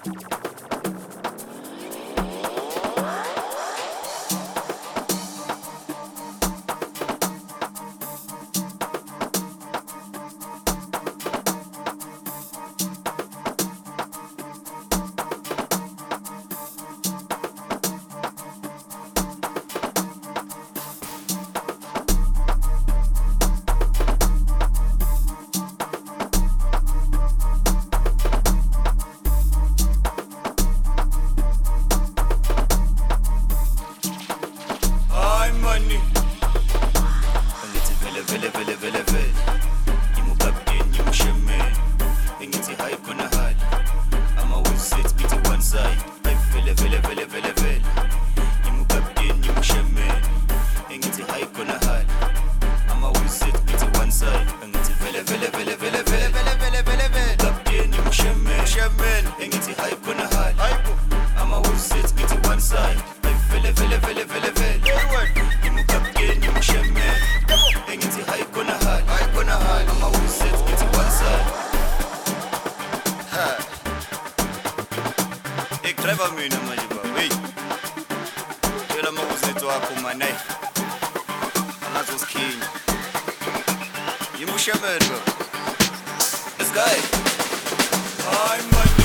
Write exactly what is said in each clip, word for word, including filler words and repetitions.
Driver mina manje baba, hey. Tshela makuzethu wakho manje. Angazosikhini. Yimushamela baba. Let's go. Hayi manje.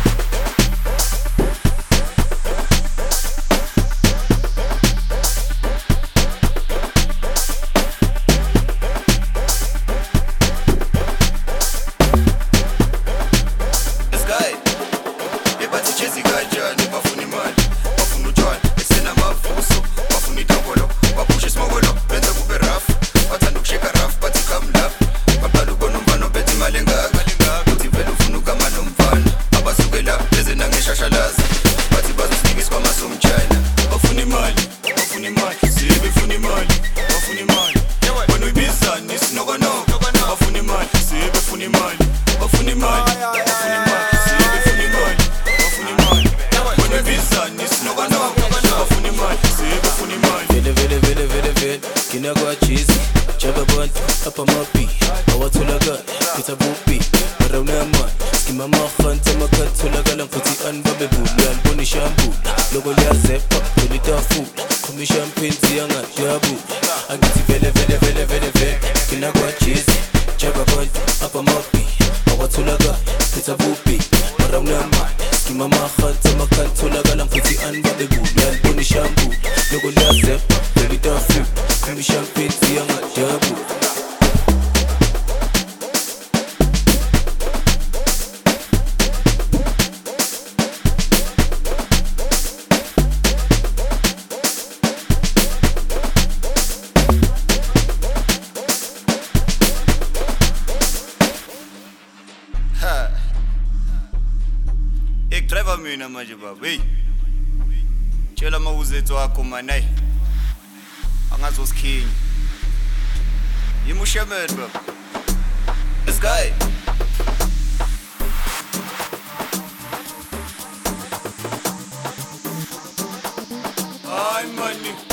Kinagwa cheesy, chaba bunt, up on my beat. I want to look up, it's a boopy. Around the mud, skim my mouth, and to my cut to the galang, put it on Bobby Boo, and Bonnie shampoo. Logo ya zep up, to the tough food. Come champagne, young at Jabu. I get it very, very, very, very, very. Kinagwa cheesy, chaba bunt, up on my beat. I want to look up, it's a boopy. Around the mud, skim my mouth, and to my cut to the galang, put it on Bobby Boo, and Bonnie shampoo. Logo ya zep up, to the tough food. Come champagne, young at Jabu. Ik driver mina manje baba, hey. Tshela makuzethu wakho manje. Angazosikhini. Yimushamela baba. Let's go. Hayi manje.